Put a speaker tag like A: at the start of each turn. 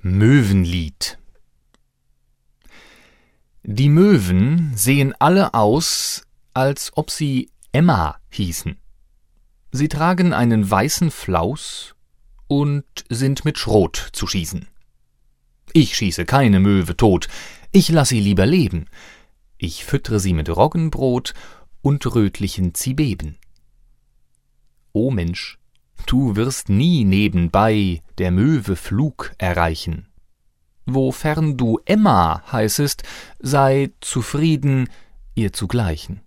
A: Möwenlied. Die Möwen sehen alle aus, als ob sie Emma hießen. Sie tragen einen weißen Flaus und sind mit Schrot zu schießen. Ich schieße keine Möwe tot, ich lass sie lieber leben. Ich füttere sie mit Roggenbrot und rötlichen Zibeben. O Mensch, du wirst nie nebenbei der Möwe Flug erreichen. Wofern du Emma heißest, sei zufrieden, ihr zu gleichen.